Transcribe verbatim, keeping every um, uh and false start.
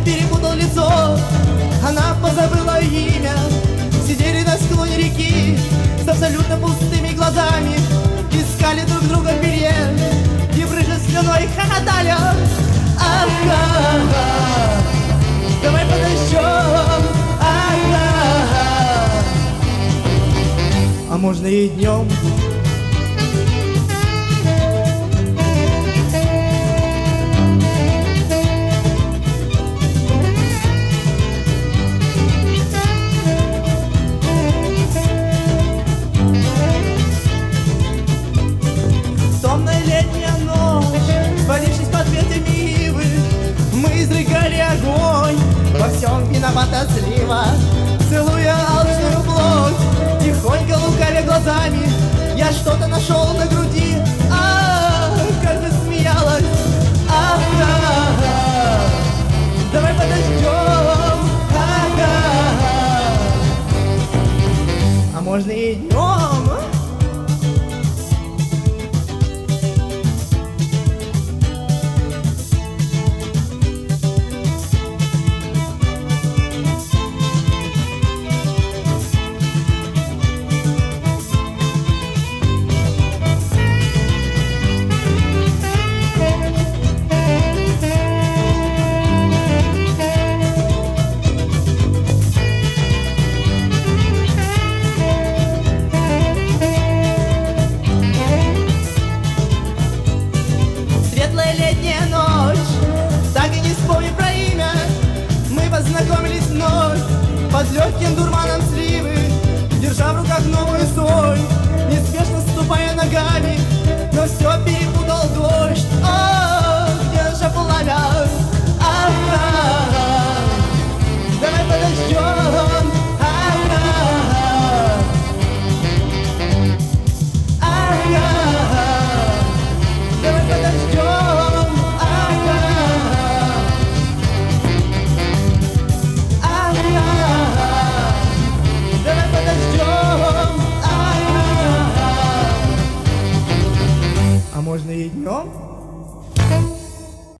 перепутал лицо, она позабыла имя. Сидели на склоне реки с абсолютно пустыми глазами, искали друг друга в белье и брызжа слюной хохотали. Ага, давай подождем. Ага, а можно и днем. Томная летняя ночь, свалившись под ветвями ивы, мы изрыгали огонь, во всем виновата слива. Целуя алчную плоть, тихонько лукавя глазами, я что-то нашел на груди. Ах, как же смеялась. Ага, давай подождем. Ага, а можно и днем. Летняя ночь, так и не вспомню про имя, мы познакомились вновь под легким дурманом сливы, держа в руках новую соль, неспешно ступая ногами, но все перепутал дождь. О, где же пламя? Ага, давай подождем. Ага, ага, давай подождем. А можно и днем?